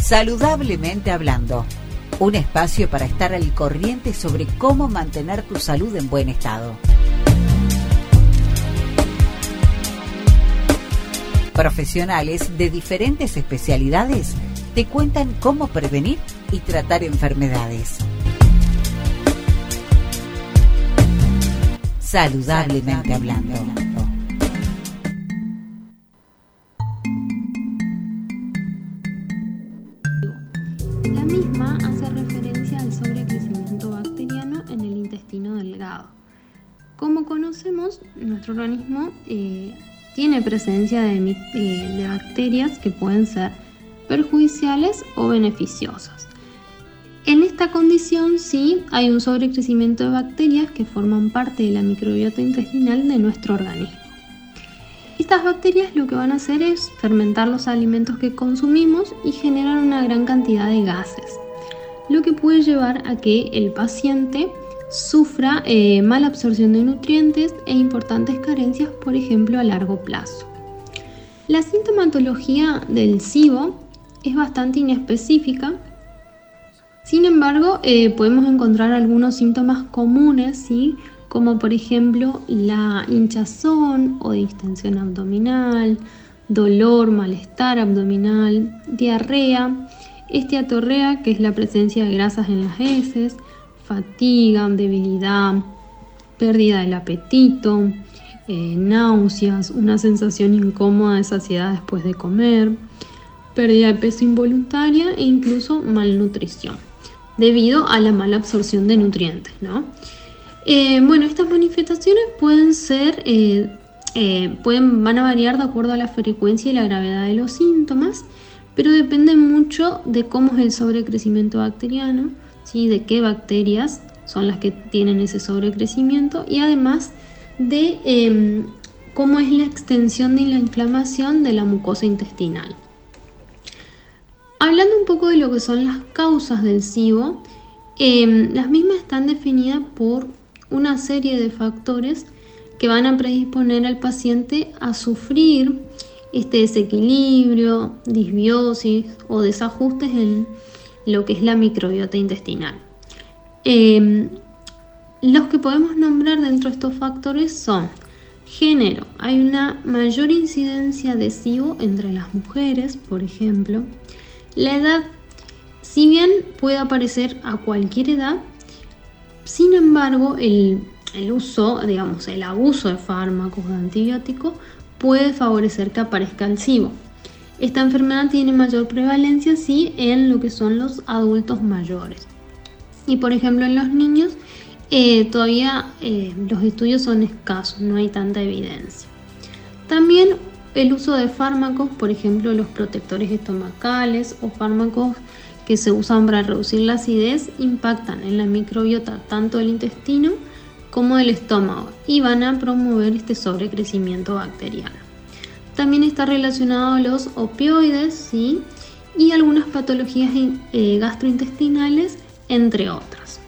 Saludablemente hablando, un espacio para estar al corriente sobre cómo mantener tu salud en buen estado. Profesionales de diferentes especialidades te cuentan cómo prevenir y tratar enfermedades. Saludablemente hablando. La misma hace referencia al sobrecrecimiento bacteriano en el intestino delgado. Como conocemos, nuestro organismo tiene presencia de bacterias que pueden ser perjudiciales o beneficiosas. En esta condición sí hay un sobrecrecimiento de bacterias que forman parte de la microbiota intestinal de nuestro organismo. Estas bacterias lo que van a hacer es fermentar los alimentos que consumimos y generar una gran cantidad de gases, lo que puede llevar a que el paciente sufra mala absorción de nutrientes e importantes carencias, por ejemplo, a largo plazo. La sintomatología del SIBO es bastante inespecífica. Sin embargo, podemos encontrar algunos síntomas comunes, ¿sí? Como por ejemplo la hinchazón o distensión abdominal, dolor, malestar abdominal, diarrea, esteatorrea, que es la presencia de grasas en las heces, fatiga, debilidad, pérdida del apetito, náuseas, una sensación incómoda de saciedad después de comer, pérdida de peso involuntaria e incluso malnutrición, debido a la mala absorción de nutrientes, ¿no? Estas manifestaciones van a variar de acuerdo a la frecuencia y la gravedad de los síntomas, pero depende mucho de cómo es el sobrecrecimiento bacteriano, ¿sí? De qué bacterias son las que tienen ese sobrecrecimiento y además de cómo es la extensión de la inflamación de la mucosa intestinal. Hablando un poco de lo que son las causas del SIBO, las mismas están definidas por una serie de factores que van a predisponer al paciente a sufrir este desequilibrio, disbiosis o desajustes en lo que es la microbiota intestinal. Los que podemos nombrar dentro de estos factores son género. Hay una mayor incidencia de SIBO entre las mujeres, por ejemplo. La edad, si bien puede aparecer a cualquier edad, sin embargo, el abuso de fármacos, de antibióticos, puede favorecer que aparezca el SIBO. Esta enfermedad tiene mayor prevalencia, sí, en lo que son los adultos mayores. Y por ejemplo, en los niños, todavía los estudios son escasos, no hay tanta evidencia. También el uso de fármacos, por ejemplo, los protectores estomacales o fármacos que se usan para reducir la acidez, impactan en la microbiota tanto del intestino como del estómago y van a promover este sobrecrecimiento bacteriano. También está relacionado a los opioides, ¿sí? Y algunas patologías gastrointestinales, entre otras.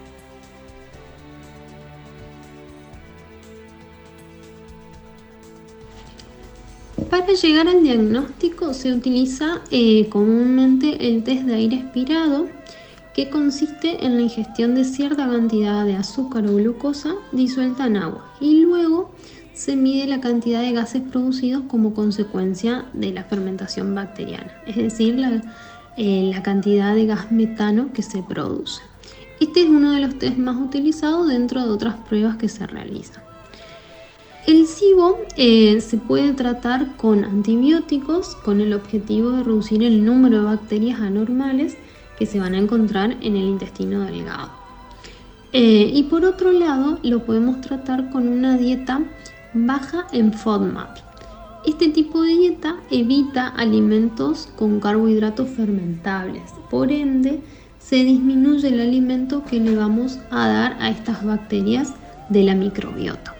Para llegar al diagnóstico se utiliza comúnmente el test de aire expirado, que consiste en la ingestión de cierta cantidad de azúcar o glucosa disuelta en agua y luego se mide la cantidad de gases producidos como consecuencia de la fermentación bacteriana, es decir, la cantidad de gas metano que se produce. Este es uno de los test más utilizados dentro de otras pruebas que se realizan. El SIBO se puede tratar con antibióticos con el objetivo de reducir el número de bacterias anormales que se van a encontrar en el intestino delgado. Y por otro lado, lo podemos tratar con una dieta baja en FODMAP. Este tipo de dieta evita alimentos con carbohidratos fermentables, por ende se disminuye el alimento que le vamos a dar a estas bacterias de la microbiota.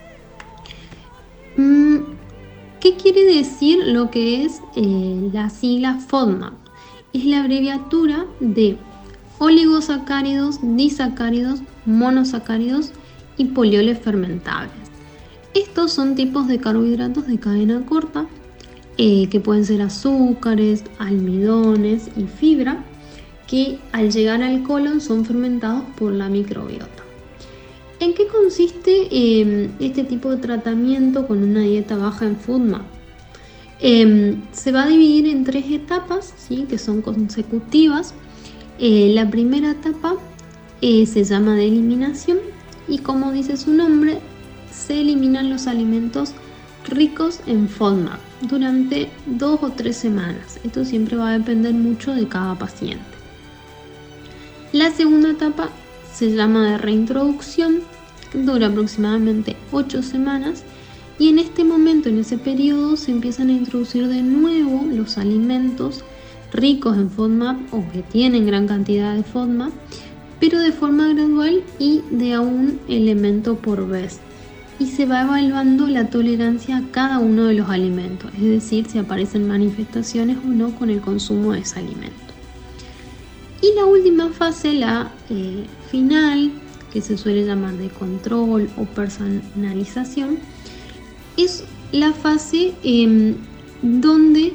¿Qué quiere decir lo que es la sigla FODMAP? Es la abreviatura de oligosacáridos, disacáridos, monosacáridos y polioles fermentables. Estos son tipos de carbohidratos de cadena corta que pueden ser azúcares, almidones y fibra, que al llegar al colon son fermentados por la microbiota. ¿En qué consiste este tipo de tratamiento con una dieta baja en FODMAP? Se va a dividir en 3 etapas, ¿sí?, que son consecutivas. La primera etapa se llama de eliminación y, como dice su nombre, se eliminan los alimentos ricos en FODMAP durante 2 o 3 semanas. Esto siempre va a depender mucho de cada paciente. La segunda etapa se llama de reintroducción, dura aproximadamente 8 semanas y en este momento, en ese periodo, se empiezan a introducir de nuevo los alimentos ricos en FODMAP o que tienen gran cantidad de FODMAP, pero de forma gradual y de a un elemento por vez. Y se va evaluando la tolerancia a cada uno de los alimentos, es decir, si aparecen manifestaciones o no con el consumo de ese alimento. Y la última fase, la final, que se suele llamar de control o personalización, es la fase donde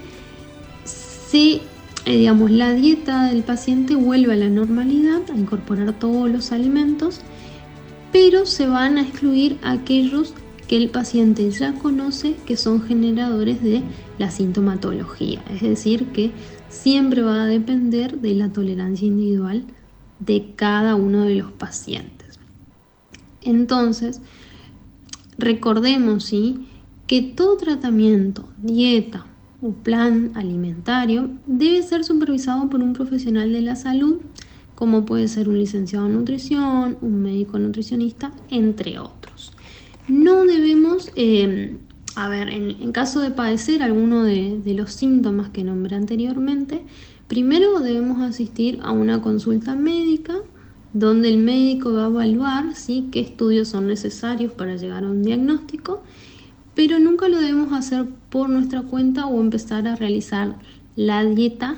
la dieta del paciente vuelve a la normalidad, a incorporar todos los alimentos, pero se van a excluir aquellos que el paciente ya conoce que son generadores de la sintomatología, es decir, que siempre va a depender de la tolerancia individual de cada uno de los pacientes. Entonces, recordemos, ¿sí?, que todo tratamiento, dieta o plan alimentario debe ser supervisado por un profesional de la salud, como puede ser un licenciado en nutrición, un médico nutricionista, entre otros. No debemos, en caso de padecer alguno de los síntomas que nombré anteriormente, primero debemos asistir a una consulta médica donde el médico va a evaluar, ¿sí?, qué estudios son necesarios para llegar a un diagnóstico, pero nunca lo debemos hacer por nuestra cuenta o empezar a realizar la dieta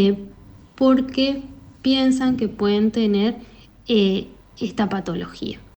porque piensan que pueden tener esta patología.